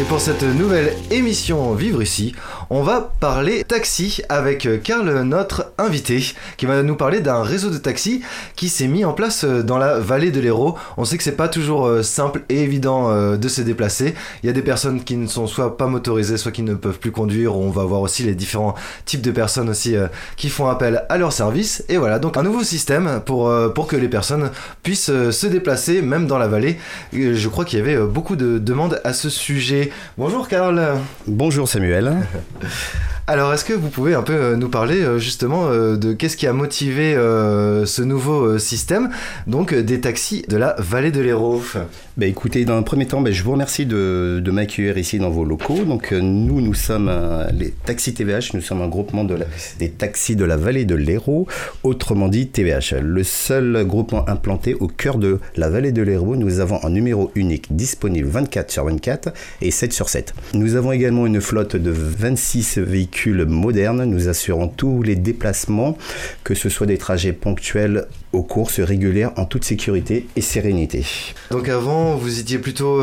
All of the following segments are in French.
pour cette nouvelle émission Vivre ici, on va parler taxi avec Karl, notre invité, qui va nous parler d'un réseau de taxis qui s'est mis en place dans la vallée de l'Hérault. On sait que c'est pas toujours simple et évident de se déplacer. Il y a des personnes qui ne sont soit pas motorisées, soit qui ne peuvent plus conduire. On va voir aussi les différents types de personnes aussi qui font appel à leur service. Et voilà, donc un nouveau système pour que les personnes puissent se déplacer même dans la vallée. Je crois qu'il y avait beaucoup de demandes à ce sujet. Bonjour Karl. Bonjour Samuel. Alors, est-ce que vous pouvez un peu nous parler justement de qu'est-ce qui a motivé ce nouveau système, donc des taxis de la vallée de l'Hérault? Écoutez, dans un premier temps, je vous remercie de m'accueillir ici dans vos locaux. Donc nous sommes les Taxis TVH, nous sommes un groupement des taxis de la vallée de l'Hérault, autrement dit TVH. Le seul groupement implanté au cœur de la vallée de l'Hérault. Nous avons un numéro unique disponible 24/24 et 7/7. Nous avons également une flotte de 26 véhicules modernes. Nous assurons tous les déplacements, que ce soit des trajets ponctuels aux courses régulières en toute sécurité et sérénité. Donc avant, vous étiez plutôt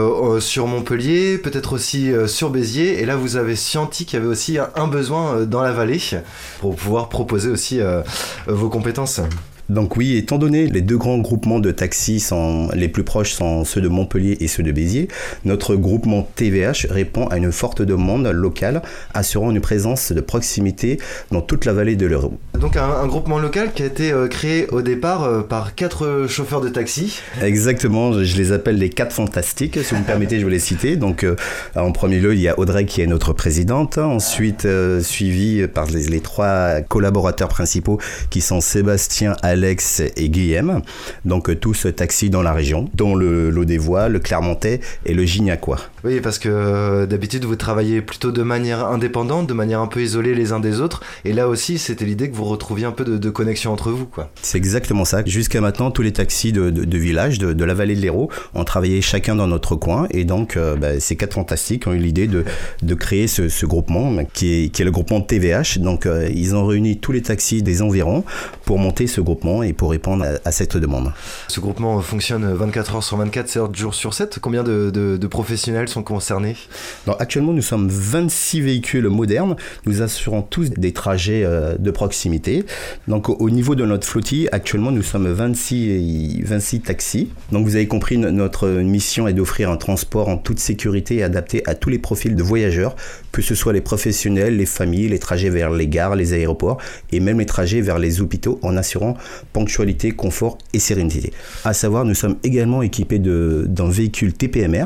sur Montpellier, peut-être aussi sur Béziers, et là vous avez senti qu'il y avait aussi un besoin dans la vallée pour pouvoir proposer aussi vos compétences. Donc oui, étant donné les deux grands groupements de taxis les plus proches sont ceux de Montpellier et ceux de Béziers, notre groupement TVH répond à une forte demande locale, assurant une présence de proximité dans toute la vallée de l'Hérault. Donc un groupement local qui a été créé au départ par 4 chauffeurs de taxi. Exactement, je les appelle les 4 fantastiques, si vous me permettez, je vais les citer. Donc en premier lieu, il y a Audrey qui est notre présidente, ensuite suivi par les 3 collaborateurs principaux qui sont Sébastien, Alex et Guillaume, donc tous taxis dans la région, dont le Lot-des-Voies, le Clermontais et le Gignacois. Oui, parce que d'habitude vous travaillez plutôt de manière indépendante, de manière un peu isolée les uns des autres, et là aussi c'était l'idée que vous retrouviez un peu de connexion entre vous, quoi. C'est exactement ça. Jusqu'à maintenant, tous les taxis de village, de la vallée de l'Hérault, ont travaillé chacun dans notre coin, et donc ces 4 fantastiques ont eu l'idée de créer ce groupement qui est le groupement TVH. Donc ils ont réuni tous les taxis des environs pour monter ce groupement et pour répondre à cette demande. Ce groupement fonctionne 24 heures sur 24, 7 jours sur 7. Combien de professionnels sont concernés? Donc, actuellement, nous sommes 26 véhicules modernes. Nous assurons tous des trajets de proximité. Donc, au niveau de notre flottille, actuellement, nous sommes 26 taxis. Donc, vous avez compris, notre mission est d'offrir un transport en toute sécurité et adapté à tous les profils de voyageurs, que ce soit les professionnels, les familles, les trajets vers les gares, les aéroports et même les trajets vers les hôpitaux en assurant ponctualité, confort et sérénité. À savoir, nous sommes également équipés d'un véhicule TPMR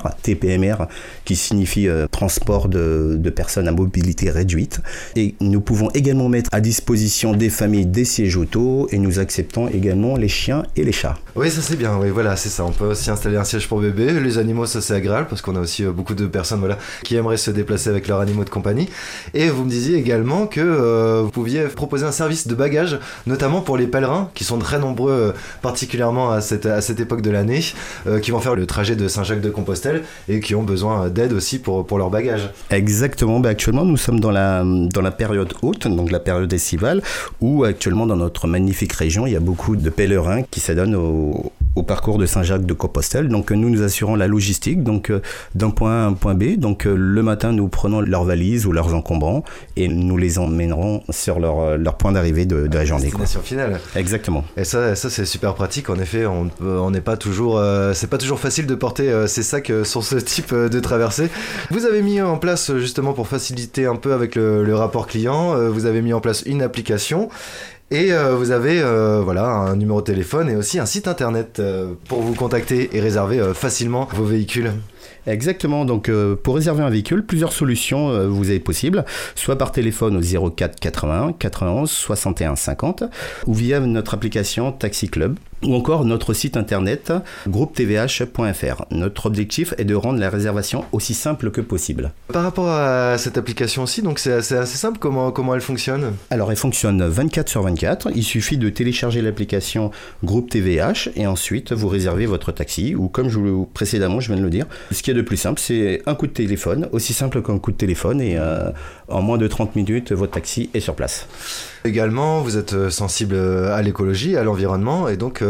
qui signifie transport de personnes à mobilité réduite. Et nous pouvons également mettre à disposition des familles des sièges auto et nous acceptons également les chiens et les chats. Oui, ça c'est bien, oui, voilà, c'est ça. On peut aussi installer un siège pour bébé. Les animaux, ça c'est agréable parce qu'on a aussi beaucoup de personnes qui aimeraient se déplacer avec leurs animaux de compagnie. Et vous me disiez également que vous pouviez proposer un service de bagages, notamment pour les pèlerins qui sont très nombreux, particulièrement à cette époque de l'année, qui vont faire le trajet de Saint-Jacques-de-Compostelle et qui ont besoin d'aide aussi pour leur bagage. Exactement, actuellement nous sommes dans la période haute, donc la période estivale, où actuellement dans notre magnifique région, il y a beaucoup de pèlerins qui s'adonnent au parcours de Saint-Jacques-de-Compostelle. Donc nous assurons la logistique, donc d'un point A à un point B. Donc le matin, nous prenons leurs valises ou leurs encombrants et nous les emmènerons sur leur point d'arrivée de la journée. Destination finale. Exactement. Et ça c'est super pratique. En effet, on n'est pas toujours, c'est pas toujours facile de porter ces sacs sur ce type de traversée. Vous avez mis en place justement pour faciliter un peu avec le rapport client, vous avez mis en place une application. Et vous avez un numéro de téléphone et aussi un site internet pour vous contacter et réserver facilement vos véhicules. Exactement, donc pour réserver un véhicule, plusieurs solutions vous est possible, soit par téléphone au 04 81 91 61 50 ou via notre application Taxi Club ou encore notre site internet groupetvh.fr. Notre objectif est de rendre la réservation aussi simple que possible. Par rapport à cette application aussi, donc c'est assez simple, comment elle fonctionne? Alors elle fonctionne 24/24, il suffit de télécharger l'application Groupe TVH et ensuite vous réservez votre taxi ou comme précédemment je viens de le dire, ce qui est de plus simple c'est un coup de téléphone, aussi simple qu'un coup de téléphone et en moins de 30 minutes votre taxi est sur place. Également, vous êtes sensible à l'écologie, à l'environnement, et donc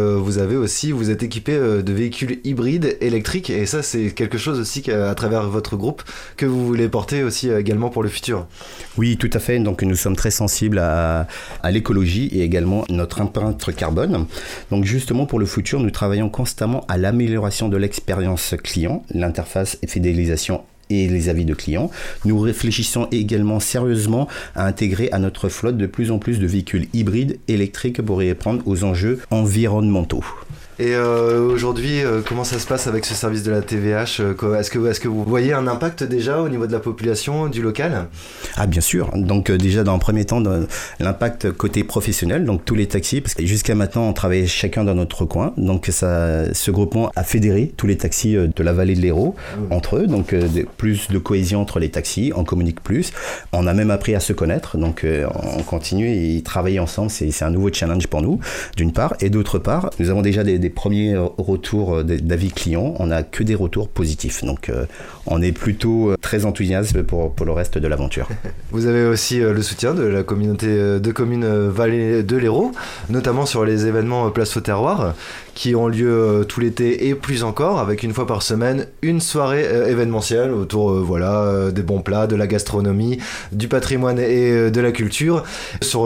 vous êtes équipé de véhicules hybrides électriques, et ça c'est quelque chose aussi à travers votre groupe que vous voulez porter aussi également pour le futur. Oui, tout à fait. Donc nous sommes très sensibles à l'écologie et également notre empreinte carbone. Donc justement pour le futur, nous travaillons constamment à l'amélioration de l'expérience client, l'interface et fidélisation et les avis de clients. Nous réfléchissons également sérieusement à intégrer à notre flotte de plus en plus de véhicules hybrides électriques pour répondre aux enjeux environnementaux. Et aujourd'hui, comment ça se passe avec ce service de la TVH ? Est-ce que vous voyez un impact déjà au niveau de la population, du local ? Ah bien sûr, donc déjà dans un premier temps, l'impact côté professionnel, donc tous les taxis, parce que jusqu'à maintenant on travaillait chacun dans notre coin, donc ce groupement a fédéré tous les taxis de la vallée de l'Hérault entre eux, donc plus de cohésion entre les taxis, on communique plus, on a même appris à se connaître, donc on continue et travailler ensemble, c'est un nouveau challenge pour nous, d'une part, et d'autre part, nous avons déjà des premiers retours d'avis clients, on n'a que des retours positifs. Donc on est plutôt très enthousiaste pour le reste de l'aventure. Vous avez aussi le soutien de la communauté de communes Vallée de l'Hérault, notamment sur les événements Place au Terroir, qui ont lieu tout l'été et plus encore, avec une fois par semaine une soirée événementielle autour des bons plats, de la gastronomie, du patrimoine et de la culture, sur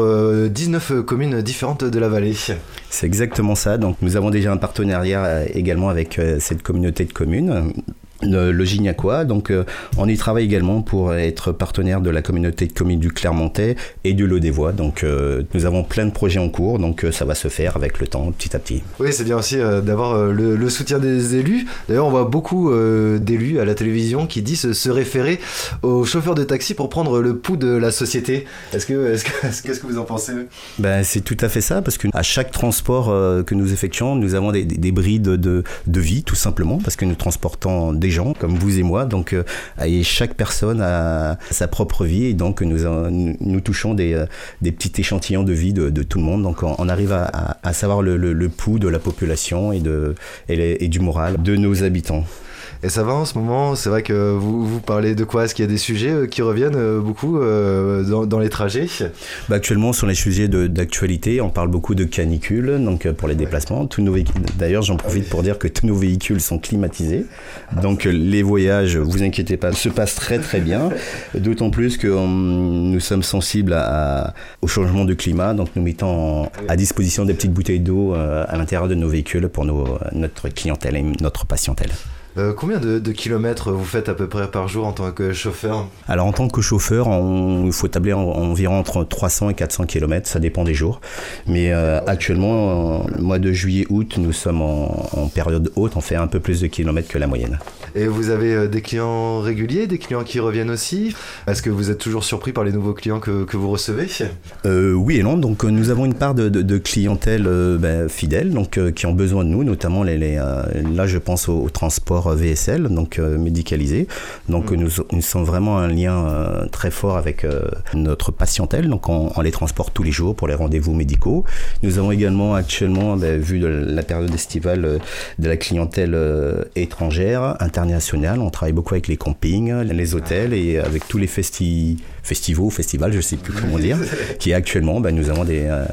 19 communes différentes de la vallée. C'est exactement ça, donc nous avons déjà un partenariat également avec cette communauté de communes. Le Gignacois, donc on y travaille également pour être partenaire de la communauté de communes du Clermontais et du Lot-des-Voix, donc nous avons plein de projets en cours, donc ça va se faire avec le temps, petit à petit. Oui, c'est bien aussi d'avoir le soutien des élus. D'ailleurs, on voit beaucoup d'élus à la télévision qui disent se référer aux chauffeurs de taxi pour prendre le pouls de la société. Qu'est-ce que vous en pensez ? Ben, c'est tout à fait ça, parce qu'à chaque transport que nous effectuons, nous avons des brides de vie, tout simplement, parce que nous transportons des gens comme vous et moi, donc et chaque personne a sa propre vie, et donc nous touchons des petits échantillons de vie de tout le monde, donc on arrive à savoir le pouls de la population et du moral de nos habitants. Et ça va en ce moment, c'est vrai que vous parlez de quoi ? Est-ce qu'il y a des sujets qui reviennent beaucoup dans les trajets ? Actuellement, sur les sujets d'actualité, on parle beaucoup de canicule, donc pour les déplacements. D'ailleurs, j'en profite pour dire que tous nos véhicules sont climatisés, donc les voyages, vous inquiétez pas, se passent très très bien, d'autant plus que nous sommes sensibles au changement de climat, donc nous mettons à disposition des petites bouteilles d'eau à l'intérieur de nos véhicules pour notre clientèle et notre patientèle. Combien de kilomètres vous faites à peu près par jour en tant que chauffeur ? Alors en tant que chauffeur, il faut tabler environ entre 300 et 400 km, ça dépend des jours. Mais actuellement, le mois de juillet-août, nous sommes en période haute, on fait un peu plus de kilomètres que la moyenne. Et vous avez des clients réguliers, des clients qui reviennent aussi ? Est-ce que vous êtes toujours surpris par les nouveaux clients que vous recevez ? Oui et non, donc nous avons une part de clientèle fidèle, donc qui ont besoin de nous, notamment là je pense au transport VSL, donc médicalisé. Donc nous sommes vraiment un lien très fort avec notre patientèle, donc on les transporte tous les jours pour les rendez-vous médicaux. Nous avons également actuellement, vu de la période estivale, de la clientèle étrangère, internationale. On travaille beaucoup avec les campings, les hôtels et avec tous les festivals, je ne sais plus comment dire, qui actuellement, nous avons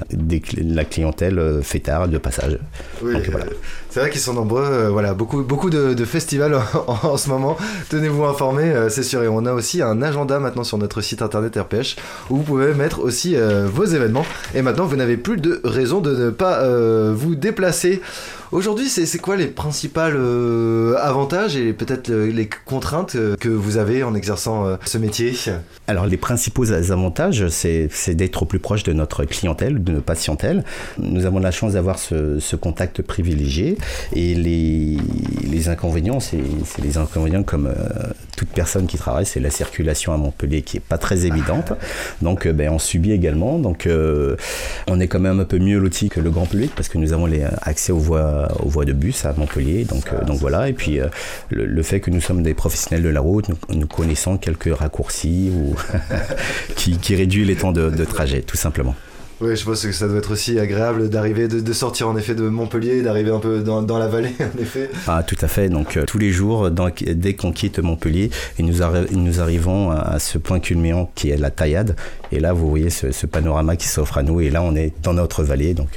la clientèle fêtarde de passage. Oui, donc, voilà. C'est vrai qu'ils sont nombreux, beaucoup de festivals en ce moment. Tenez-vous informés, c'est sûr. Et on a aussi un agenda maintenant sur notre site internet RPH où vous pouvez mettre aussi vos événements. Et maintenant, vous n'avez plus de raison de ne pas vous déplacer. Aujourd'hui, c'est quoi les principaux avantages et peut-être les contraintes que vous avez en exerçant ce métier ? Alors, les principaux avantages, c'est d'être au plus proche de notre clientèle, de notre patientèle. Nous avons la chance d'avoir ce contact privilégié, et les inconvénients, c'est les inconvénients comme toute personne qui travaille, c'est la circulation à Montpellier qui est pas très évidente. Donc, on subit également. Donc, on est quand même un peu mieux lotis que le grand public parce que nous avons accès aux voies de bus à Montpellier. Donc voilà. Et puis, le fait que nous sommes des professionnels de la route, nous connaissons quelques raccourcis qui réduit les temps de trajet, tout simplement. Oui, je pense que ça doit être aussi agréable d'arriver, de sortir en effet de Montpellier, d'arriver un peu dans la vallée, en effet. Ah, tout à fait. Donc, tous les jours, dès qu'on quitte Montpellier, et nous arrivons à ce point culminant qui est la Taillade. Et là, vous voyez ce panorama qui s'offre à nous. Et là, on est dans notre vallée, donc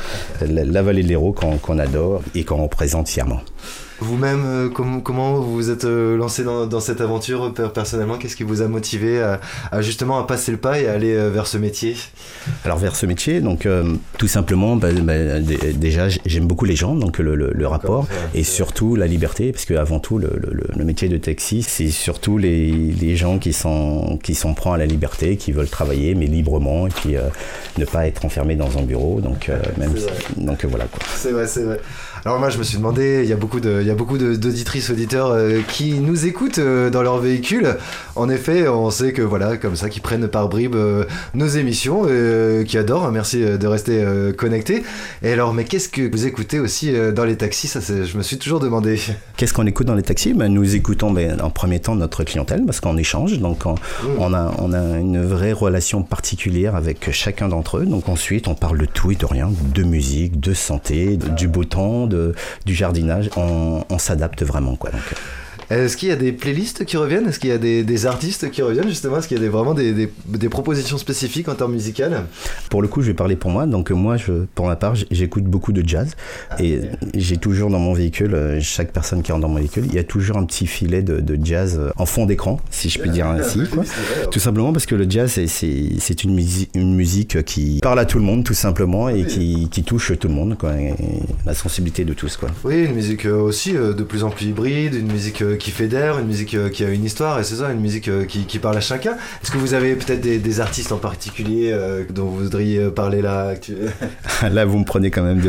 la vallée de l'Hérault qu'on adore et qu'on représente fièrement. Vous-même, comment vous vous êtes lancé dans cette aventure personnellement? Qu'est-ce qui vous a motivé à justement à passer le pas et à aller vers ce métier? Alors vers ce métier, donc tout simplement, déjà j'aime beaucoup les gens, donc le rapport et surtout la liberté, parce qu'avant tout le métier de taxi, c'est surtout les gens qui sont prompts à la liberté, qui veulent travailler mais librement et puis ne pas être enfermés dans un bureau, donc voilà quoi. C'est vrai. Alors moi je me suis demandé, il y a beaucoup d'auditrices, auditeurs qui nous écoutent dans leur véhicule. En effet, on sait que voilà, comme ça, qui prennent par bribes nos émissions, qui adorent. Merci de rester connectés. Et alors, mais qu'est-ce que vous écoutez aussi dans les taxis? Ça, je me suis toujours demandé. Qu'est-ce qu'on écoute dans les taxis? Nous écoutons en premier temps notre clientèle, parce qu'on échange. Donc on a une vraie relation particulière avec chacun d'entre eux. Donc ensuite, on parle de tout et de rien, de musique, de santé, du beau temps, du jardinage. On s'adapte vraiment, quoi. Donc, Est-ce qu'il y a des playlists qui reviennent? Est-ce qu'il y a des artistes qui reviennent justement? Est-ce qu'il y a vraiment des propositions spécifiques en termes musicales? Pour le coup, je vais parler pour moi. Donc moi, pour ma part, j'écoute beaucoup de jazz. Et j'ai toujours dans mon véhicule, chaque personne qui rentre dans mon véhicule, il y a toujours un petit filet de jazz en fond d'écran, si je puis dire ainsi. Quoi. Tout simplement parce que le jazz, c'est une musique qui parle à tout le monde, tout simplement, et qui touche tout le monde, quoi, et la sensibilité de tous, quoi. Oui, une musique aussi de plus en plus hybride, une musique qui fédère, une musique qui a une histoire, et c'est ça, une musique qui parle à chacun. Est-ce que vous avez peut-être des artistes en particulier dont vous voudriez parler là? Là, vous me prenez quand même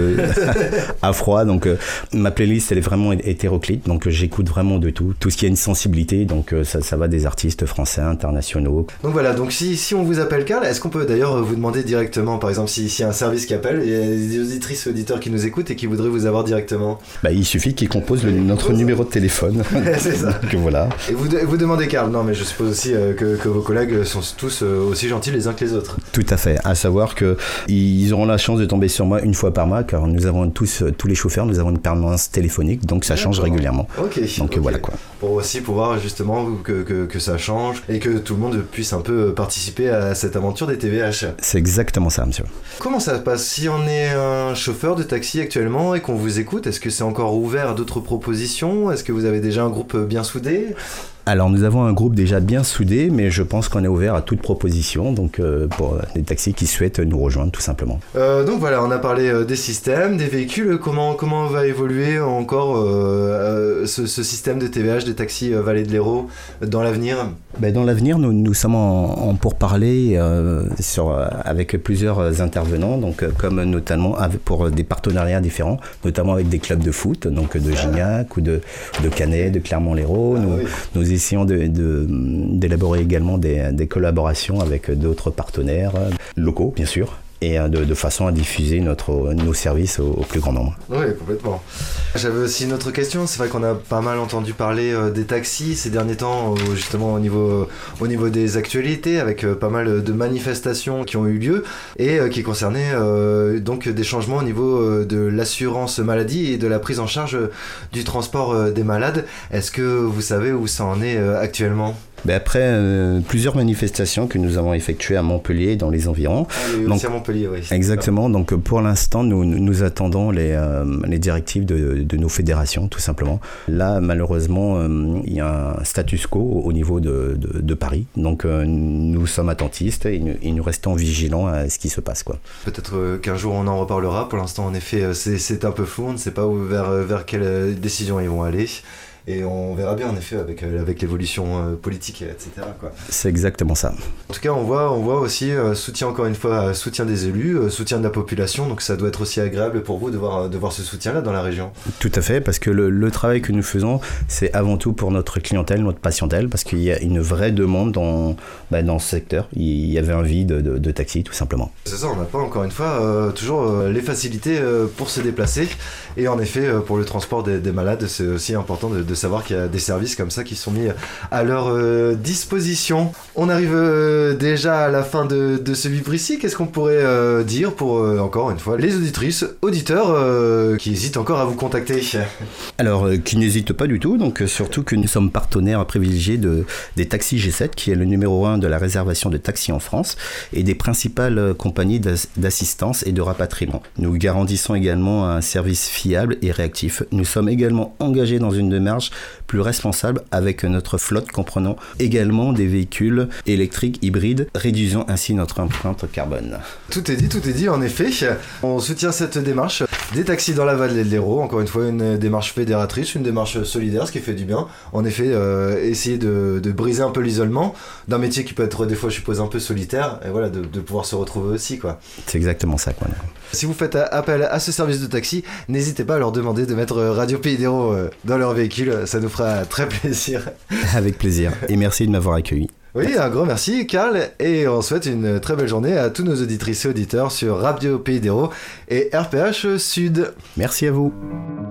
à froid, donc ma playlist, elle est vraiment hétéroclite, donc j'écoute vraiment de tout ce qui a une sensibilité, donc ça va des artistes français, internationaux. Donc voilà, donc si on vous appelle Karl, est-ce qu'on peut d'ailleurs vous demander directement, par exemple, s'il y a un service qui appelle, il y a des auditrices, auditeurs qui nous écoutent et qui voudraient vous avoir directement? Il suffit qu'ils composent notre numéro de téléphone. C'est ça. Donc voilà. Et vous demandez Karl? Non, mais je suppose aussi que vos collègues sont tous aussi gentils les uns que les autres. Tout à fait. À savoir qu'ils auront la chance de tomber sur moi une fois par mois, car nous avons tous les chauffeurs, nous avons une permanence téléphonique, donc ça change régulièrement. Donc voilà quoi. Pour aussi pouvoir justement que ça change et que tout le monde puisse un peu participer à cette aventure des TVH. C'est exactement ça, monsieur. Comment ça se passe si on est un chauffeur de taxi actuellement et qu'on vous écoute? Est-ce que c'est encore ouvert à d'autres propositions? Est-ce que vous avez déjà un groupe bien soudé? Alors nous avons un groupe déjà bien soudé, mais je pense qu'on est ouvert à toute proposition, donc pour les taxis qui souhaitent nous rejoindre tout simplement. Donc voilà, on a parlé des systèmes, des véhicules, comment va évoluer encore ce système de TVH des taxis Vallée de l'Hérault dans l'avenir? Dans l'avenir, nous sommes en pourparlers avec plusieurs intervenants, donc comme notamment pour des partenariats différents, notamment avec des clubs de foot, donc de Gignac ou de Canet, de Clermont-Lérault. Nous essayons d'élaborer également des collaborations avec d'autres partenaires locaux, bien sûr, et de façon à diffuser nos services au plus grand nombre. Oui, complètement. J'avais aussi une autre question. C'est vrai qu'on a pas mal entendu parler des taxis ces derniers temps, justement au niveau des actualités, avec pas mal de manifestations qui ont eu lieu et qui concernaient donc des changements au niveau de l'assurance maladie et de la prise en charge du transport des malades. Est-ce que vous savez où ça en est actuellement? Après plusieurs manifestations que nous avons effectuées à Montpellier et dans les environs. Donc, à Montpellier, oui. Exactement. Donc pour l'instant, nous attendons les directives de nos fédérations, tout simplement. Là, malheureusement, il y a un status quo au niveau de Paris. Donc nous sommes attentistes et nous restons vigilants à ce qui se passe, quoi. Peut-être qu'un jour on en reparlera. Pour l'instant, en effet, c'est un peu flou. On ne sait pas vers quelle décision ils vont aller. Et on verra bien en effet avec l'évolution politique, etc. quoi. C'est exactement ça. En tout cas, on voit aussi soutien, encore une fois, soutien des élus, soutien de la population, donc ça doit être aussi agréable pour vous de voir ce soutien-là dans la région. Tout à fait, parce que le travail que nous faisons, c'est avant tout pour notre clientèle, notre patientèle, parce qu'il y a une vraie demande dans ce secteur. Il y avait un vide de taxi, tout simplement. C'est ça, on n'a pas, encore une fois, toujours les facilités pour se déplacer. Et en effet, pour le transport des malades, c'est aussi important de savoir qu'il y a des services comme ça qui sont mis à leur disposition. On arrive déjà à la fin de ce Vivre ici. Qu'est-ce qu'on pourrait dire pour, encore une fois, les auditrices, auditeurs qui hésitent encore à vous contacter? Alors, qui n'hésitent pas du tout, donc surtout que nous sommes partenaires privilégiés des taxis G7, qui est le numéro 1 de la réservation de taxis en France, et des principales compagnies d'assistance et de rapatriement. Nous garantissons également un service fiable et réactif. Nous sommes également engagés dans une démarche plus responsable avec notre flotte comprenant également des véhicules électriques hybrides, réduisant ainsi notre empreinte carbone. Tout est dit en effet. On soutient cette démarche des taxis dans la vallée de l'Hérault, encore une fois une démarche fédératrice, une démarche solidaire, ce qui fait du bien. En effet, essayer de briser un peu l'isolement d'un métier qui peut être des fois, je suppose, un peu solitaire, et voilà, de pouvoir se retrouver aussi, quoi. C'est exactement ça, quoi. Si vous faites appel à ce service de taxi, n'hésitez pas à leur demander de mettre Radio Pays d'Hérault dans leur véhicule, ça nous fera très plaisir. Avec plaisir, et merci de m'avoir accueilli. Oui, un grand merci Karl, et on souhaite une très belle journée à tous nos auditrices et auditeurs sur Radio Pays d'Hérault et RPH Sud. Merci à vous.